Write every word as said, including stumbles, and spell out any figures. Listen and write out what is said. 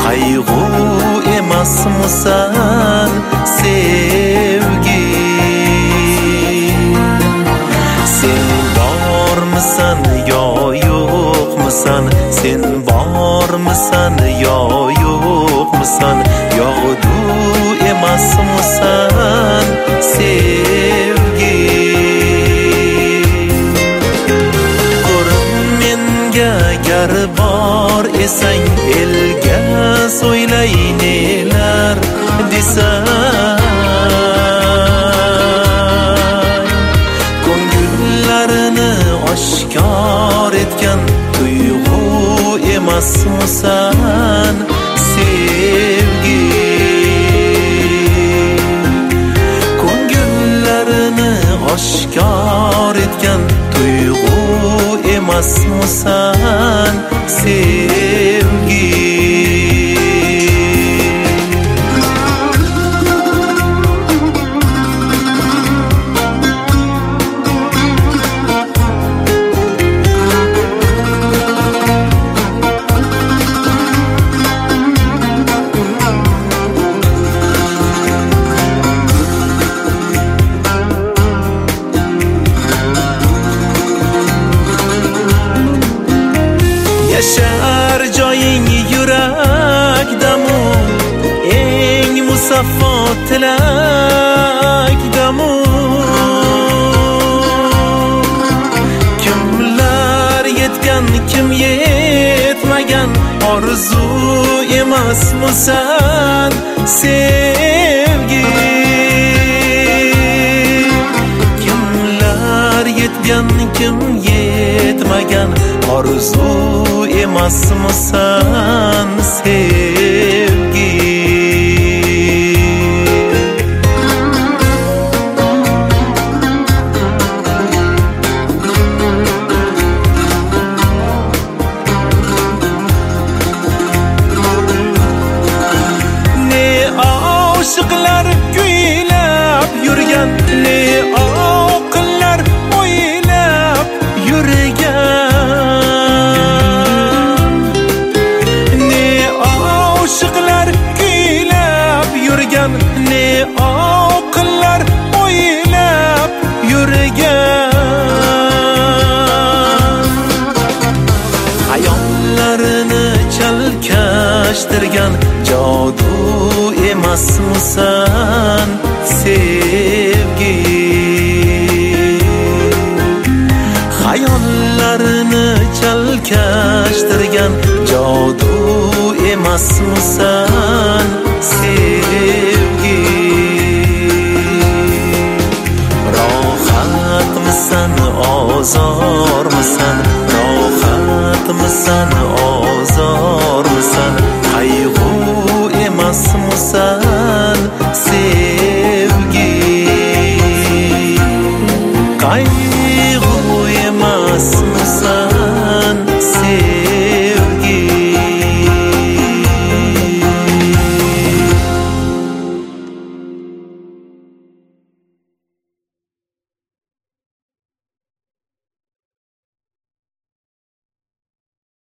qayg'u emasmisan sevgi? Sen bormisan yo yo'qmisan? Sen bormisan yo yo'qmisan? Yog'du emasmisan sevgi? Ko'rim menga gar bor esang, elga so'ylay nelar desang. Ko'ngillarini oshkor etgan tuyg'u emasmisan sevgi? Ko'ngillarini oshkor etgan tuyg'u emasmisan sevgi? Yashar joying yurakdamu, eng musaffo tilakdamu. Kimlar yetgan, kim yetmagan, orzu emasmisan sevgi? Kimlar yetgan, kim yetmagan, orzu emasmisan sevgi? Ne oshiqlar kuylab yurgan, ne oqillar o'ylab yurgan. Ne oqillar o'ylab yurgan. Hayollarini chalkashtirgan jodu emasmisan sevgi? Hayollarini chalkashtirgan jodu emasmisan sevgi? Rohatmisan, ozormisan? Rohatmisan, ozormisan? Qayg'u emasmisan sevgi? Qayg'u